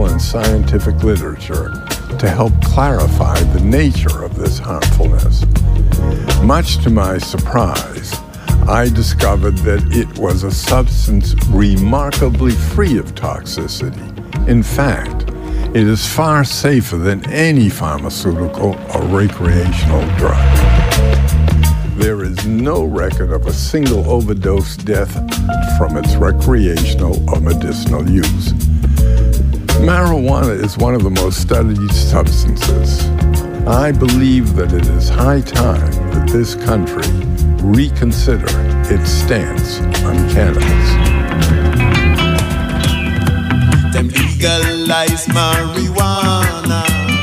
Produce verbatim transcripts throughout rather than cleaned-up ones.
and scientific literature to help clarify the nature of this harmfulness. Much to my surprise, I discovered that it was a substance remarkably free of toxicity. In fact, it is far safer than any pharmaceutical or recreational drug. There is no record of a single overdose death from its recreational or medicinal use. Marijuana is one of the most studied substances. I believe that it is high time that this country reconsider its stance on cannabis. Them legalize marijuana.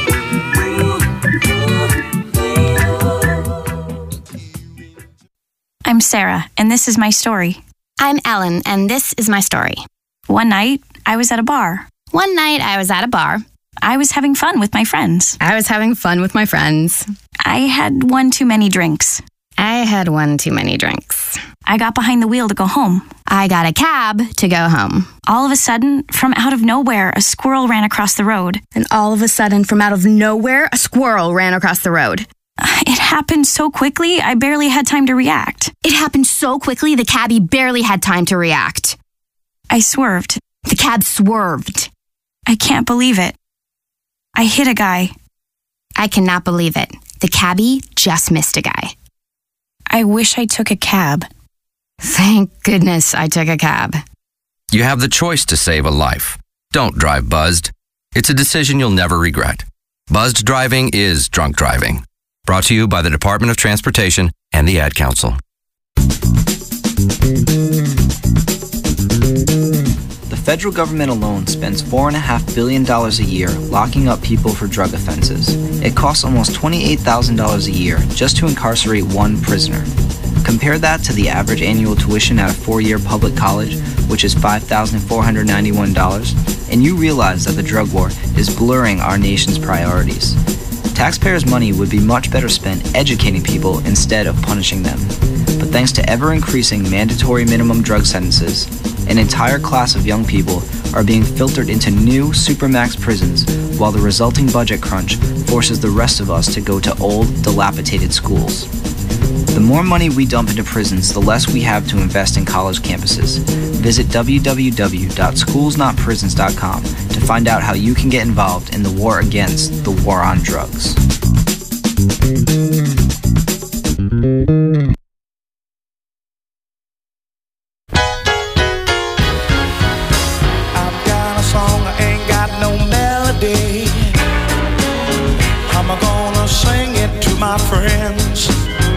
I'm Sarah, and this is my story. I'm Ellen, and this is my story. One night, I was at a bar. One night, I was at a bar. I was having fun with my friends. I was having fun with my friends. I had one too many drinks. I had one too many drinks. I got behind the wheel to go home. I got a cab to go home. All of a sudden, from out of nowhere, a squirrel ran across the road. And all of a sudden, from out of nowhere, a squirrel ran across the road. It happened so quickly, I barely had time to react. It happened so quickly, the cabbie barely had time to react. I swerved. The cab swerved. I can't believe it. I hit a guy. I cannot believe it. The cabbie just missed a guy. I wish I took a cab. Thank goodness I took a cab. You have the choice to save a life. Don't drive buzzed. It's a decision you'll never regret. Buzzed driving is drunk driving. Brought to you by the Department of Transportation and the Ad Council. The federal government alone spends four point five billion dollars a year locking up people for drug offenses. It costs almost twenty-eight thousand dollars a year just to incarcerate one prisoner. Compare that to the average annual tuition at a four-year public college, which is five thousand four hundred ninety-one dollars, and you realize that the drug war is blurring our nation's priorities. Taxpayers' money would be much better spent educating people instead of punishing them. But thanks to ever-increasing mandatory minimum drug sentences, an entire class of young people are being filtered into new supermax prisons, while the resulting budget crunch forces the rest of us to go to old, dilapidated schools. The more money we dump into prisons, the less we have to invest in college campuses. Visit w w w dot schools not prisons dot com to find out how you can get involved in the war against the war on drugs. I've got a song, I ain't got no melody. I'm gonna sing it to my friends.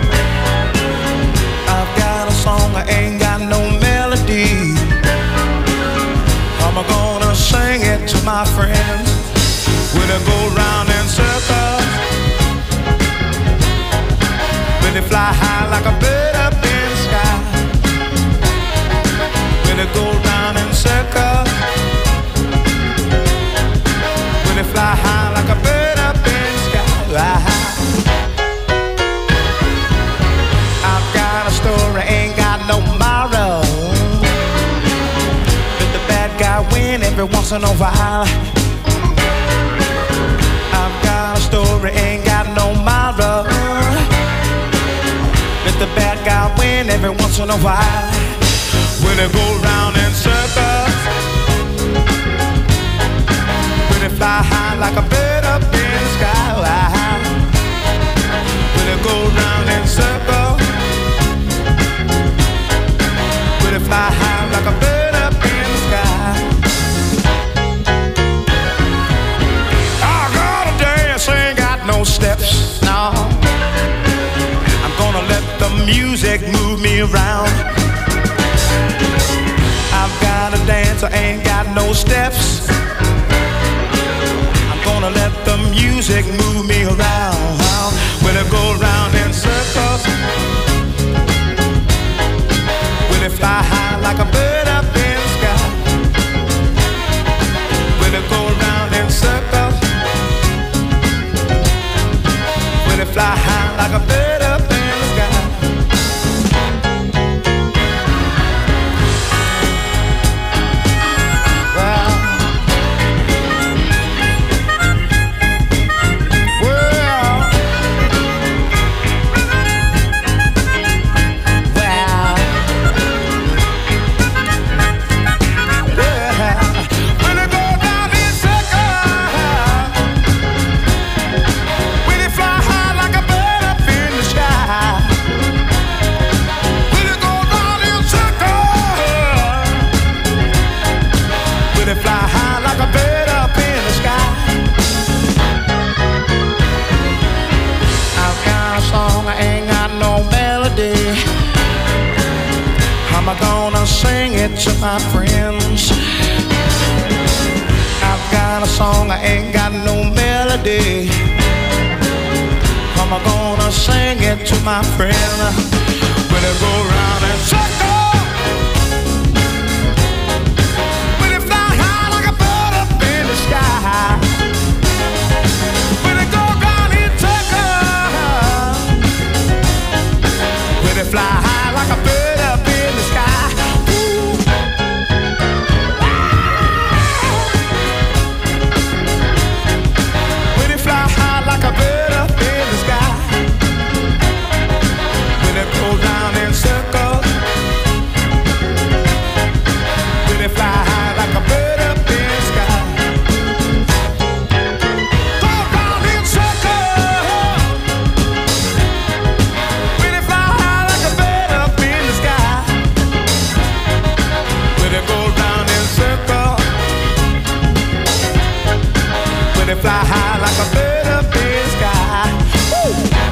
I've got a song, I ain't got no melody. I'm gonna sing it to my friends. When I go round in circles, when they fly high like a bird up in the sky. When I go round in circles, when they fly high like a bird up in the sky. I've got a story, ain't got no moral. Let the bad guy win every once in a while. I've got a story, ain't got no moral. Let the bad guy win every once in a while. When they go round in circles, when they fly high like a bird up in the sky. When they go round in circles, when they fly high like a bird up in the sky. I gotta dance, ain't got no steps, no. I'm gonna let the music move me around. I've got to dance, I ain't got no steps. I'm gonna let the music move me around. When I go round in circles, when I fly high like a bird up in the sky. When I go round in circles, when I fly high like a bird up in the sky. to my friends. I've got a song, I ain't got no melody. I'm gonna sing it to my friend. When it go round and circle, when it fly high like a bird up in the sky. When it go round in circle, when it fly high like a bird up in the sky. Ooh. When it fly high like a bird up in the sky. When it go round in circle, when it fly high like a bird up in the sky. Go round in circle, when it fly high like a bird up in the sky. When it go round in circle, when it fly high like a bird up in the sky. Woo!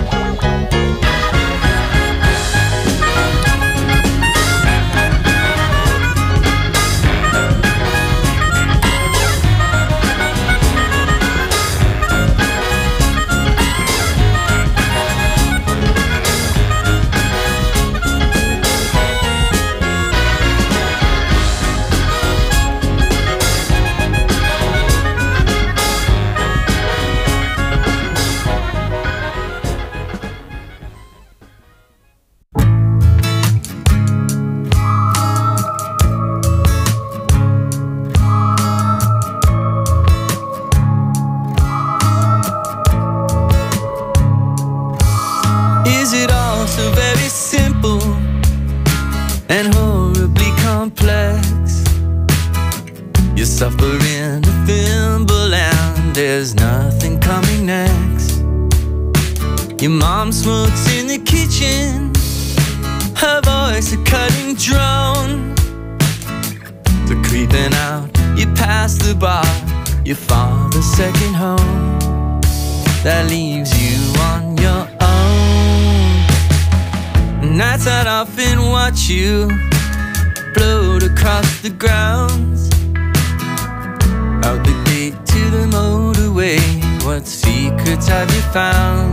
Is it all so very simple and horribly complex? You suffer in a thimble and there's nothing coming next. Your mom smokes in the kitchen, her voice a cutting drone. So creeping out, you pass the bar, your father's second home. That leaves you on your own. Nights I'd often watch you float across the grounds, out the gate to the motorway. What secrets have you found?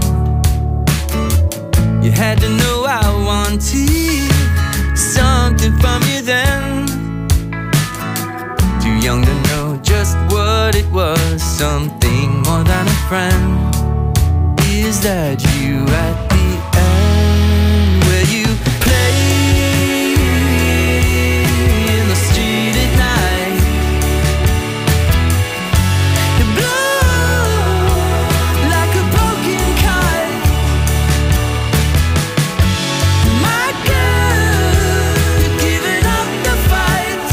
You had to know I wanted something from you then. Too young to know just what it was, something more than a friend. Is that you at the end, where you play in the street at night? You blow like a broken kite. My girl, you're giving up the fight.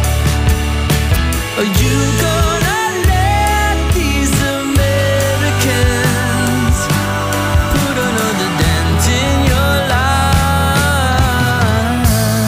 Are you gonna let these Americans put another dent in your life?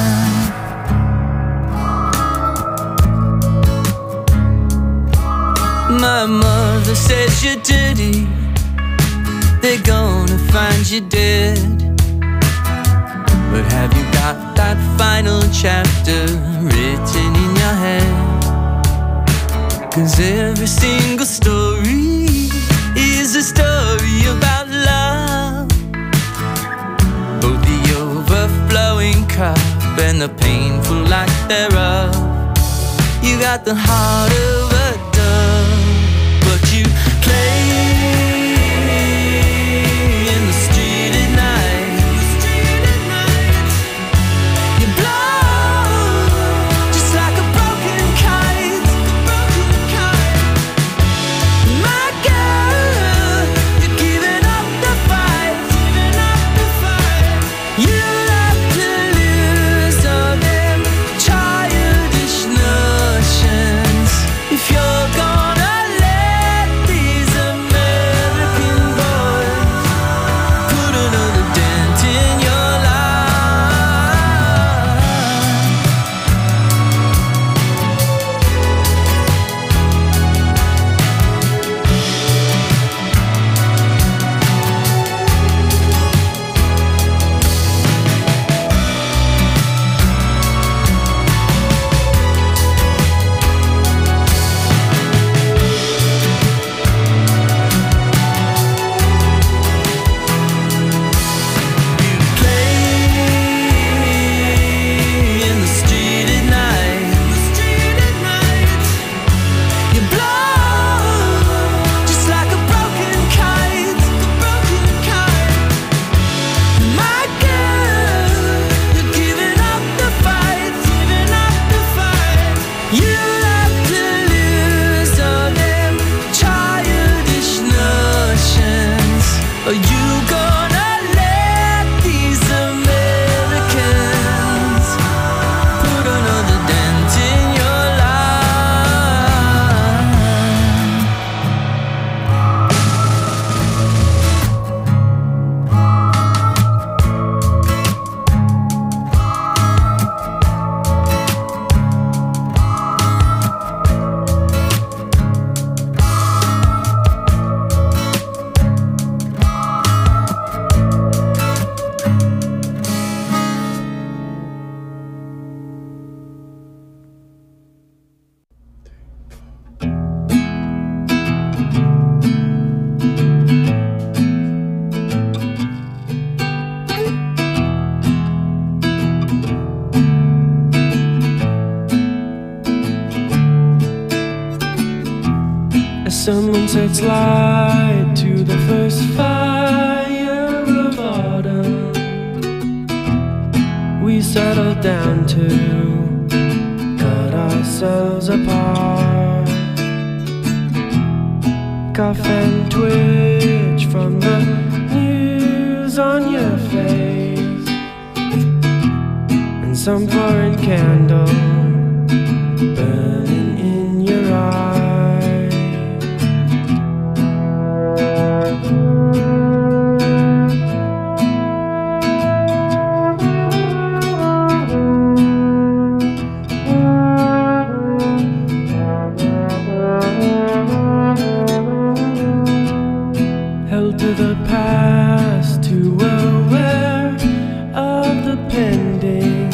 My mother says you're dirty, they're gonna find you dead. But have you got that final chapter written in your head? 'Cause every single story is a story about love, both the overflowing cup and the painful lack thereof. You got the heart of a dove, but you play in the street at night. You blow just like a broken kite. My girl, you're giving up the fight. You'll have to lose all them childish notions if you As someone sets light to the first fire of autumn, we settle down to cut ourselves apart. Cough and twitch from the news on your face, and some foreign candle burning in your eye. Held to the past, too aware of the pending.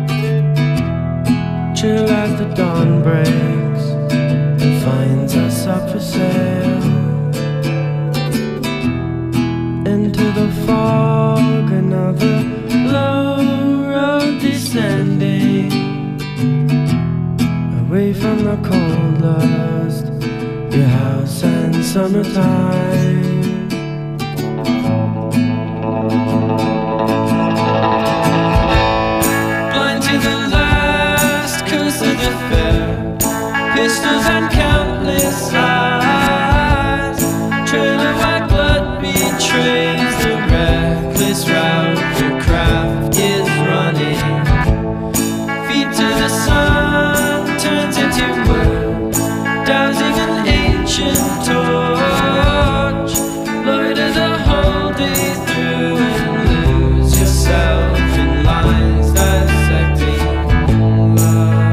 Chill as the dawn breaks and finds us up for sale. Into the fog, another low road descending, away from the cold lust, your house and summertime. Pistols and countless eyes, trail of white blood betrays the reckless route your craft is running. Feet to the sun turns into wood, dousing an ancient torch. Loiter the whole day through and lose yourself in lines dissecting love.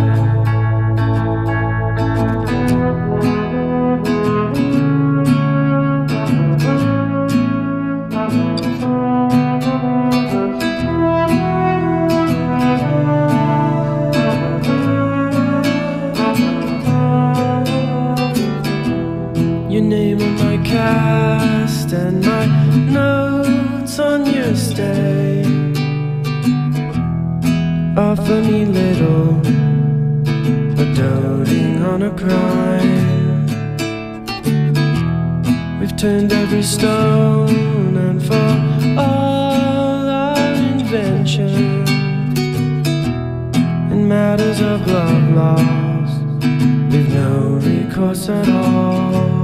Your name on my cast and my notes on your stay offer me little, but doting on a crime. We've turned every stone, and for all our invention in matters of love lost, we've no recourse at all.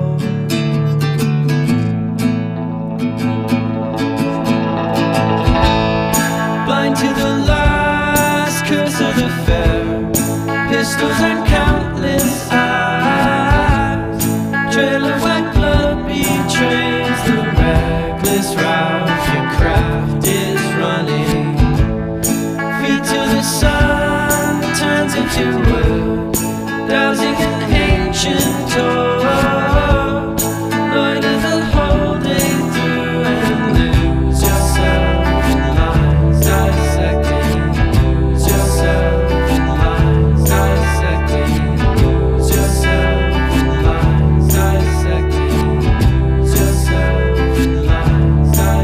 Blind to the last curse of the fair, pistols and countless eyes, trail of white blood betrays the reckless route your craft is running. Feet to the sun turns into wood, dousing an ancient torch. Loiter the whole day through and lose yourself in lines dissecting. Lose yourself in lines dissecting. Lose yourself in lines dissecting. Lose yourself in lines dissecting.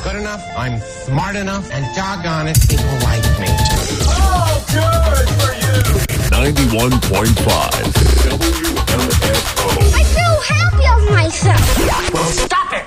good enough, I'm smart enough, and doggone it, people like me. Oh, good for you! ninety-one point five W M F O. I feel happy of myself. Well, stop it!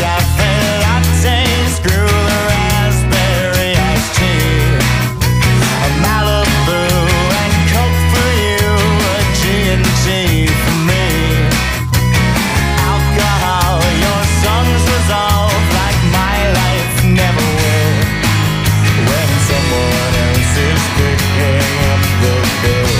cafe latte, screw the raspberry iced tea. A Malibu and Coke for you, a G and T for me. Alcohol, your songs resolve like my life never will. When someone else is picking up the bill.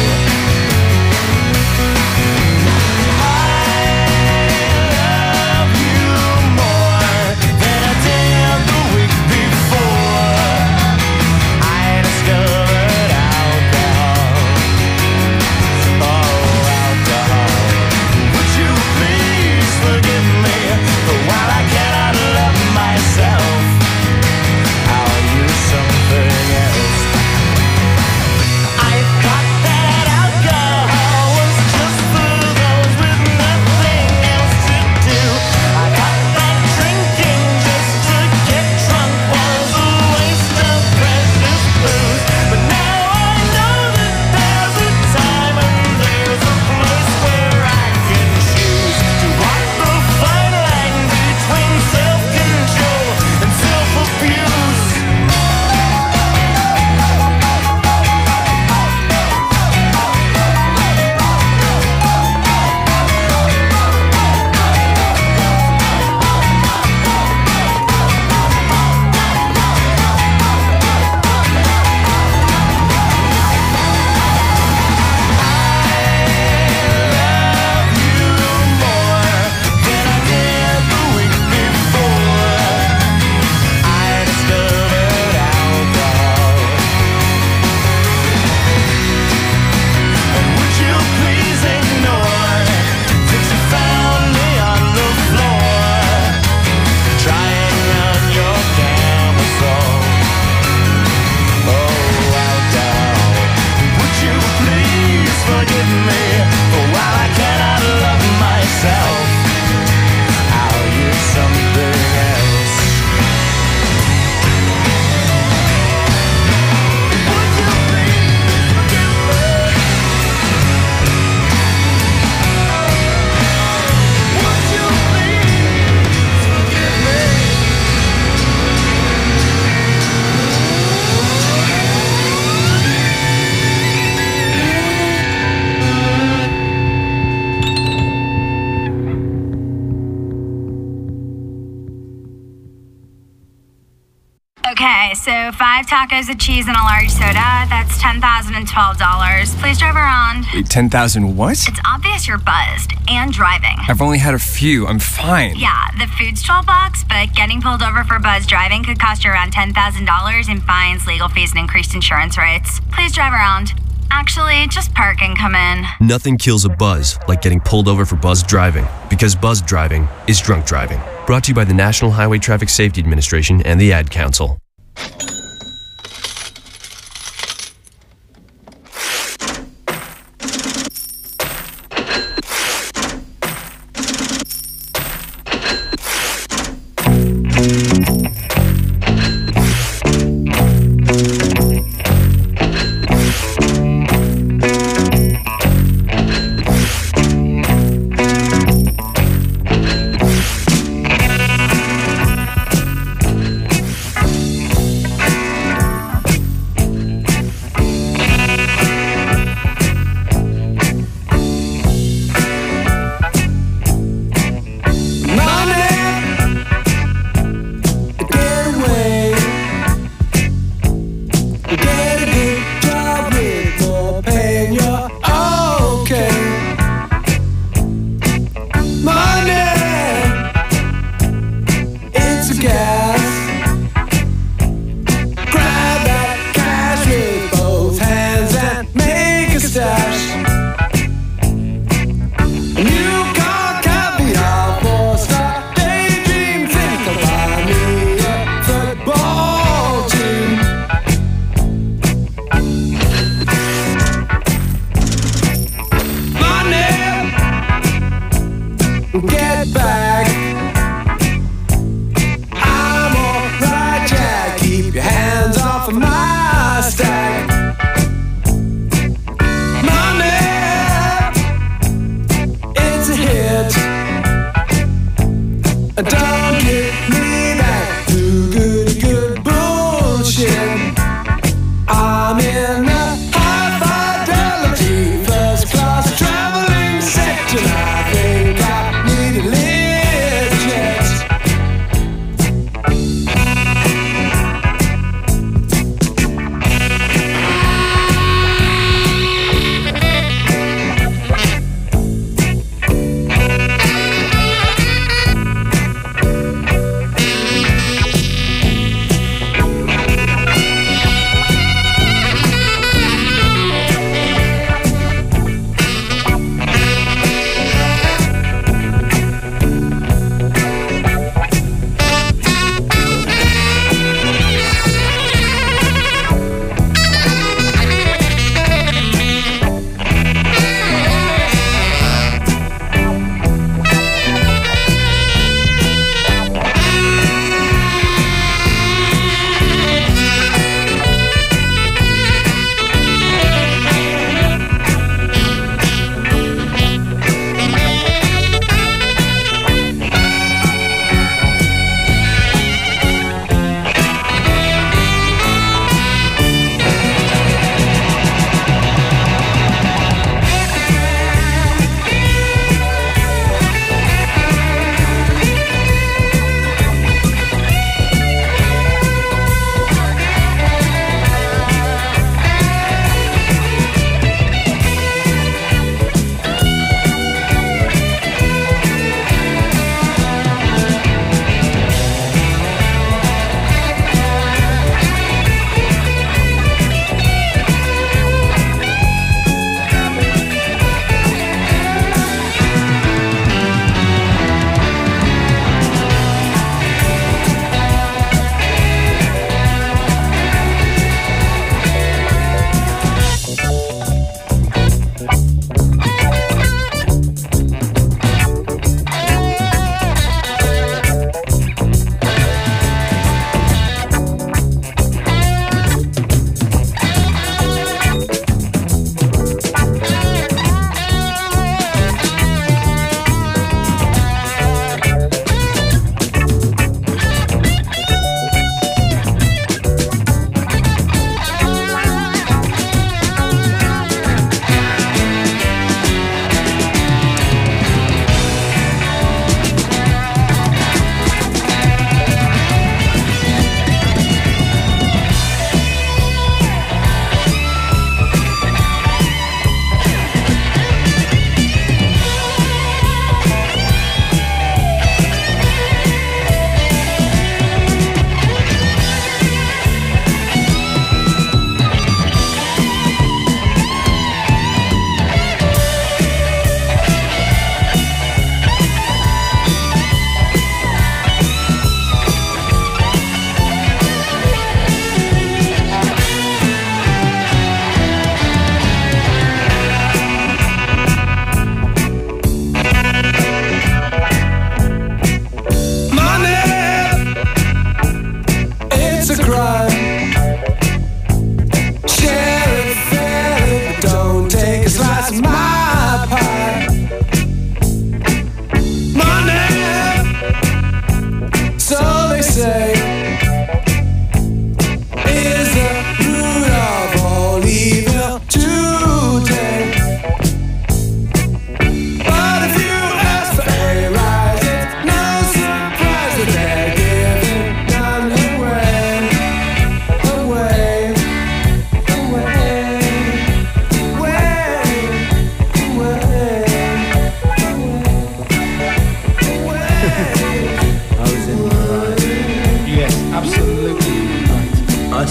Okay, so five tacos of cheese and a large soda. That's ten thousand twelve dollars. Please drive around. Wait, ten thousand what? It's obvious you're buzzed and driving. I've only had a few. I'm fine. Yeah, the food's twelve bucks, but getting pulled over for buzz driving could cost you around ten thousand dollars in fines, legal fees, and increased insurance rates. Please drive around. Actually, just park and come in. Nothing kills a buzz like getting pulled over for buzz driving, because buzz driving is drunk driving. Brought to you by the National Highway Traffic Safety Administration and the Ad Council.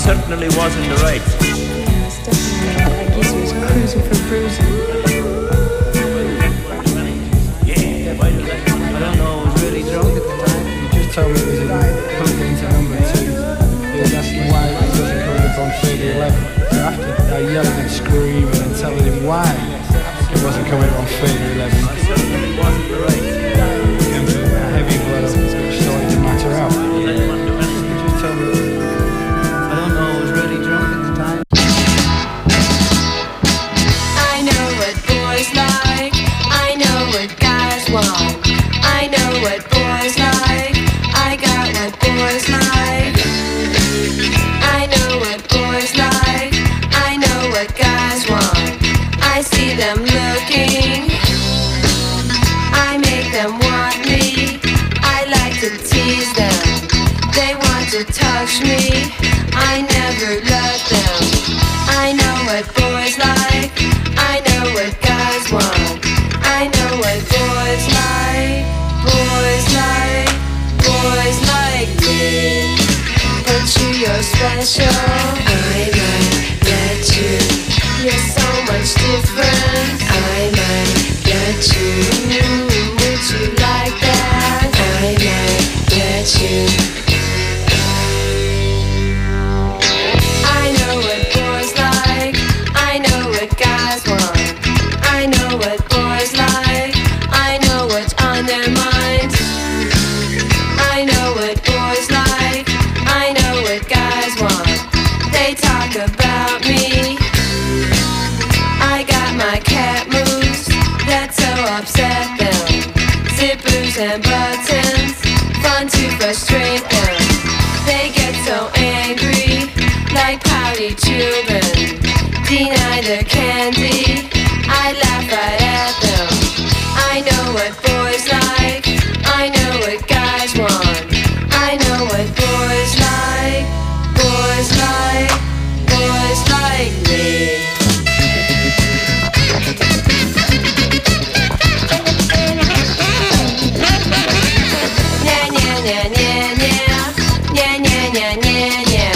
certainly wasn't the right. I guess he was cruising for bruising. Yeah, why did I? I don't know, I was really drunk at the time. You just told me it was a put into number two. He was asking why it wasn't coming up on thirty eleven. So after I yelling and screaming and telling him why it wasn't coming up on thirty eleven, I certainly wasn't the right. a heavy blood started to matter out. Let anyone do anything. You just told me. I don't know, I was really drunk at the time. I know what boys like. I know what guys want. I know what boys like. I got what boys like. I know what boys like. I know what guys want. I see them looking. I make them want me. I like to tease them. They want to touch me. I never let them. I know what boys like. I know what guys want. I know what boys like. Boys like. Boys like me. But you, you're special. I might get you. You're so much different. I might get you. Would you like that? I might get you. I know what boys like. I know what guys want. I know what boys like. I know what's on their minds. I know what boys like. I know what guys want. They talk about me. I got my cat moves that so upset them. Zippers and buttons, fun to frustrate them. They get so angry, like pouty children. Deny their candy, I laugh right at them. I know what boys like. I know what guys want. I know what boys like. Boys like. Boys like me. Nya nya nya nya nya. Nya nya nya nya nya.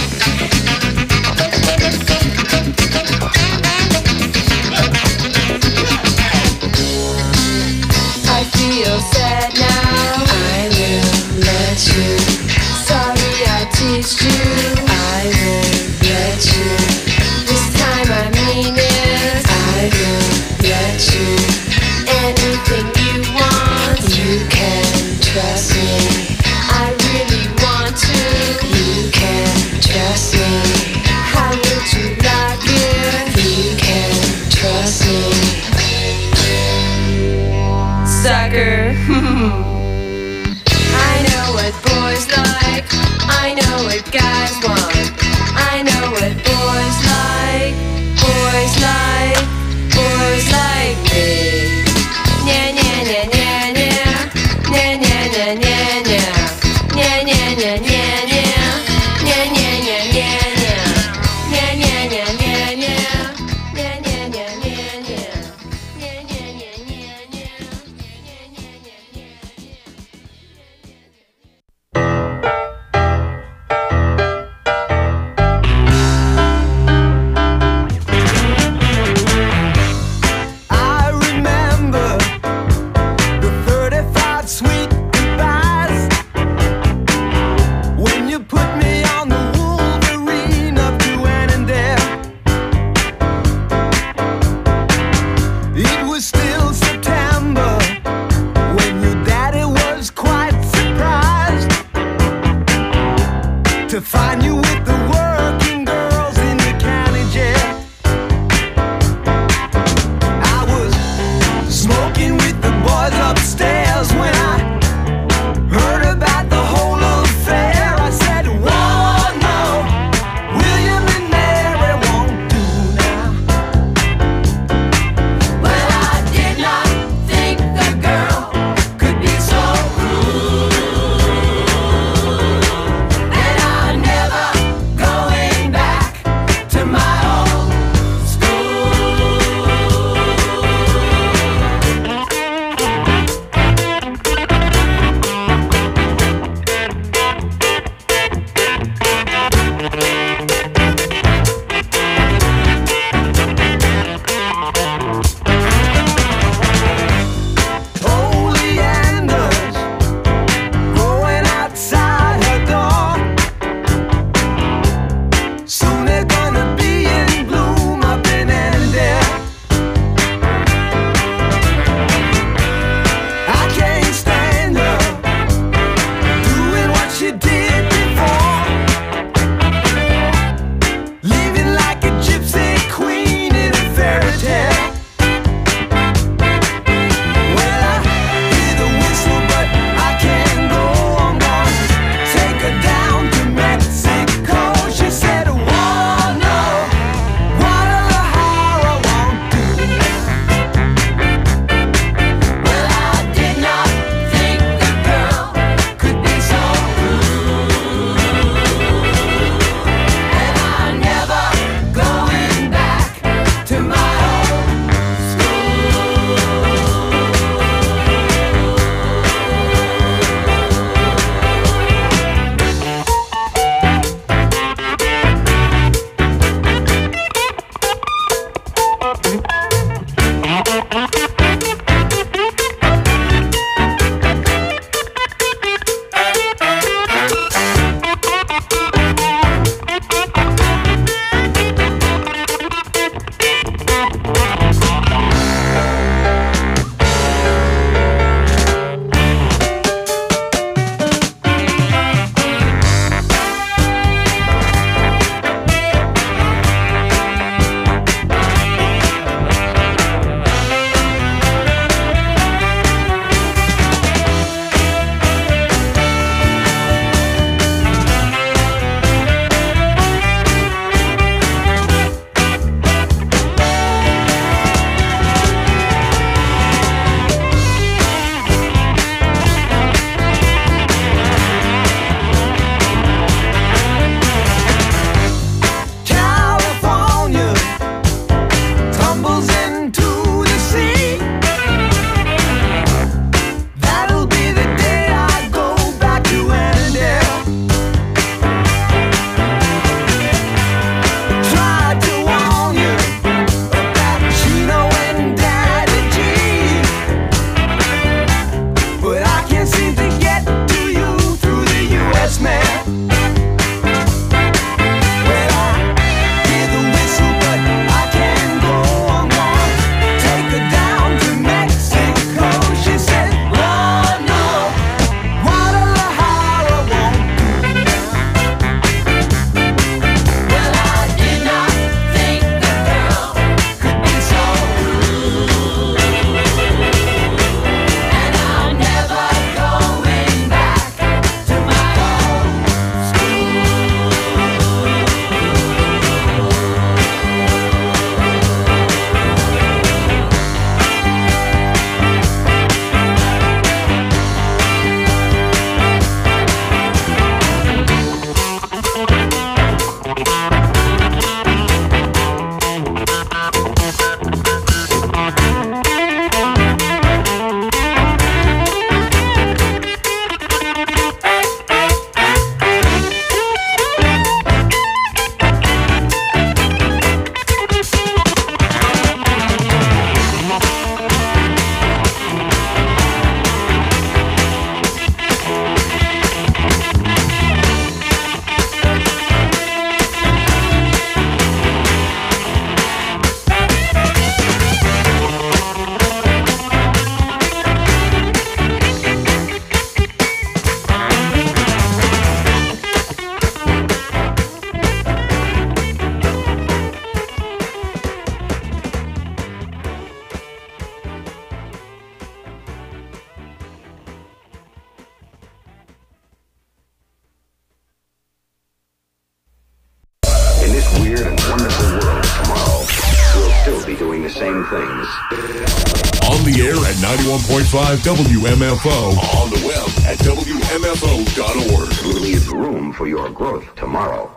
I feel sad now. I will let you. Sorry I teased you. I will let you. This time I mean it. I will let you. Anything you want, you can trust me. I really want to. You can trust me. How would you like it? You can trust me. Sucker. I know what boys like. I know what guys want. I know what boys like. Boys like. Boys like me. Nya nya nya nya nya. Nya nya nya nya nya. Nya nya nya nya nya. Nya nya nya nya nya. Nya nya nya nya nya. Nya nya nya nya nya. Nya nya nya nya nya. I remember the thirty-five sweet goodbyes when you put me on the Wolverine up to Annandale. It was still September when your daddy was quite surprised to find you with the working girls in the county jail. I was smoking with the boys upstairs when I heard about the whole affair. I said, whoa, no, William and Mary won't do now. But I did not think the girl could be so rude, and I never the same things. On the air at ninety-one point five W M F O. On the web at W M F O dot org. Leave room for your growth tomorrow.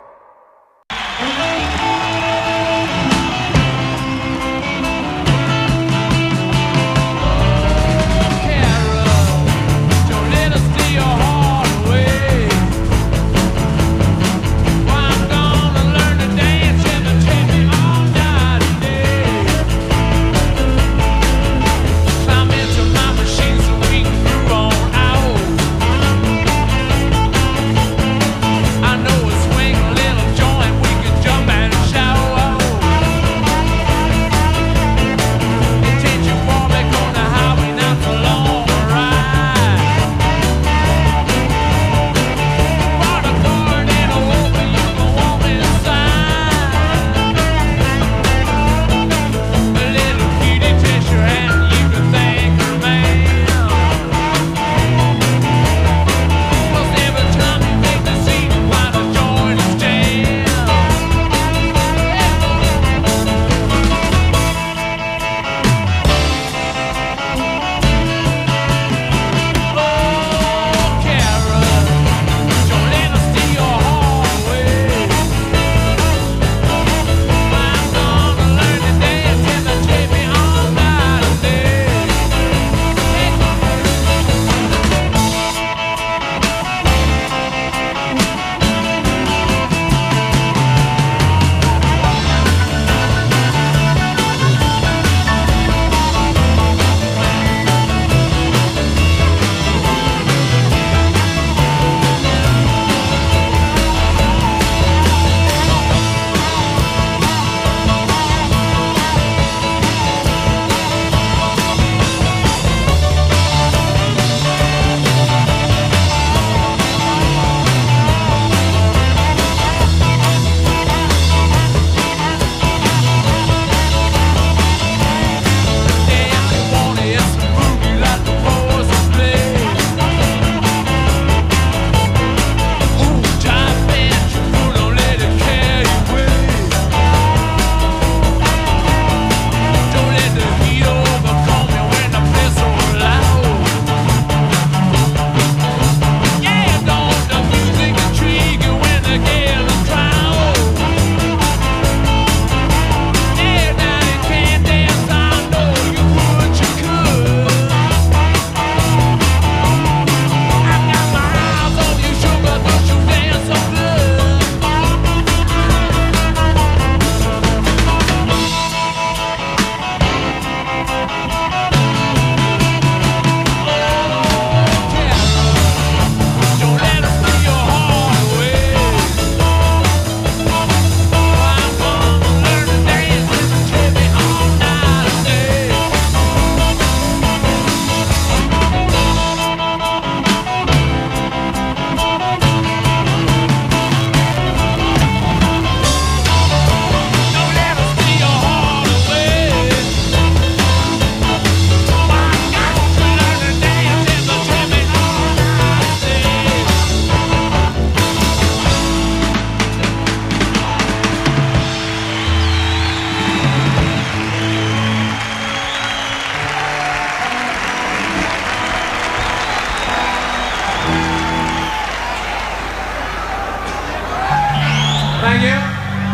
Thank you.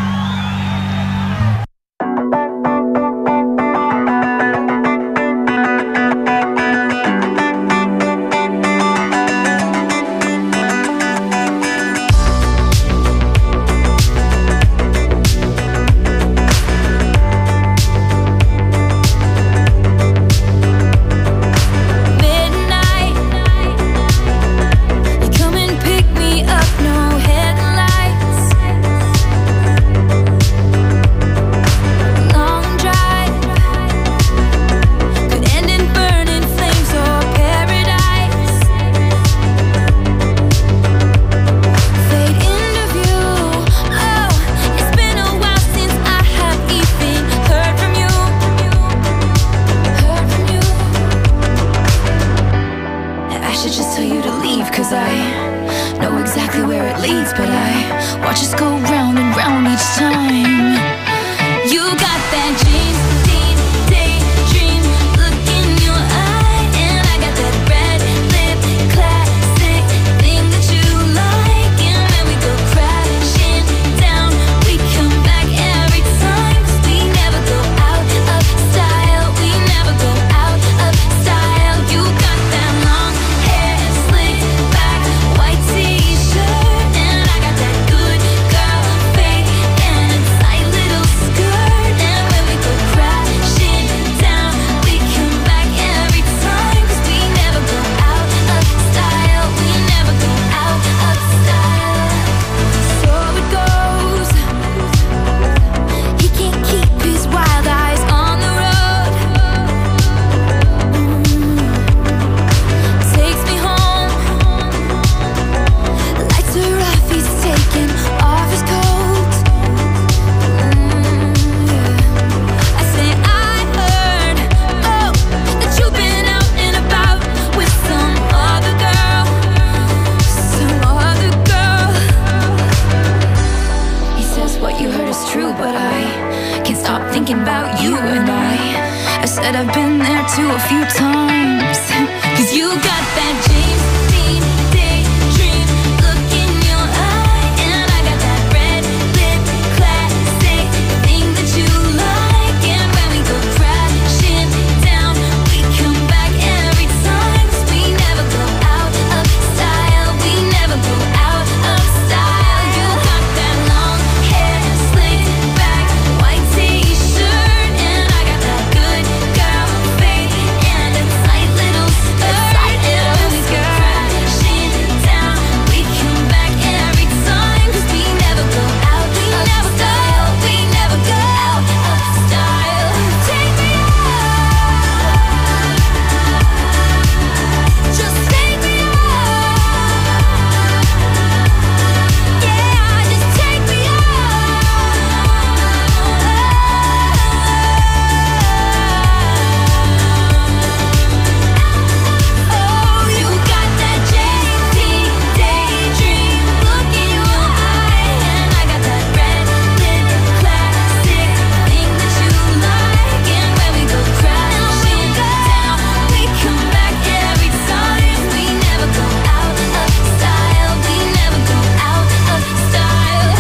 Watch us go round and round each time. You got that jeans, jeans. that I've been there too a few times. Cause you got that James Dean daydream look in your eye, and I got that red lip classic thing that you like. And when we go crashing down, we come back every time. 'Cause we never go out of style, we never go out of style. You got that long hair slicked back, white t-shirt, and I got that good girl face and a tight little skirt. And when we go crashing down, we come back every time. 'Cause we never go out of style, we never go out of style. Take me out, just take me out. Yeah, just take me out. Oh, you got that J T daydream look in your eye, and I got that red lip classic thing that you like. And when we go crashing down, we come back every time. We never go out of style, we never go out of style.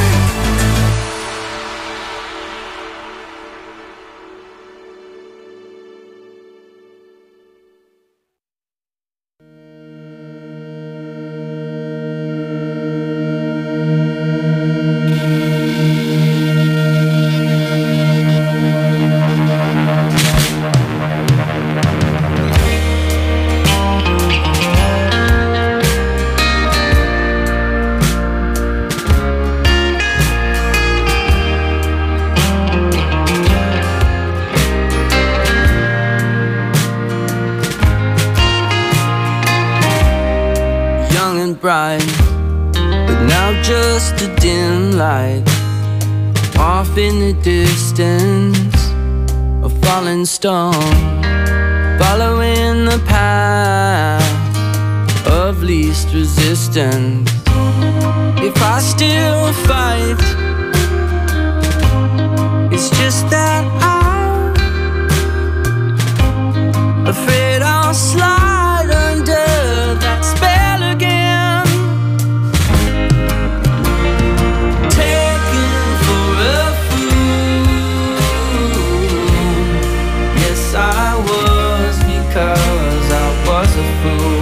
Young and bright, but now just a dim light. Off in the distance, a falling stone, following the path of least resistance. If I still fight, it's just that I'm afraid I'll slide under that spell again. Taken for a fool. Yes, I was, because I was a fool.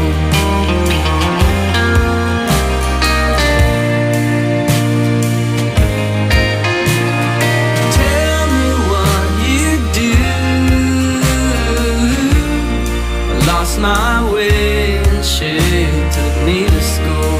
Tell me what you do. I lost my way and she took me to school.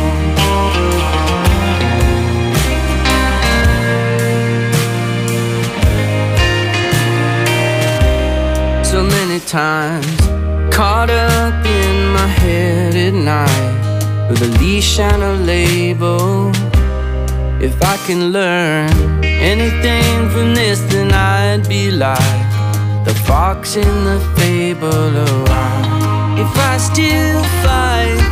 So many times caught up in my head at night with a leash and a label. If I can learn anything from this, then I'd be like the fox in the fable. Oh, I, if I still fight,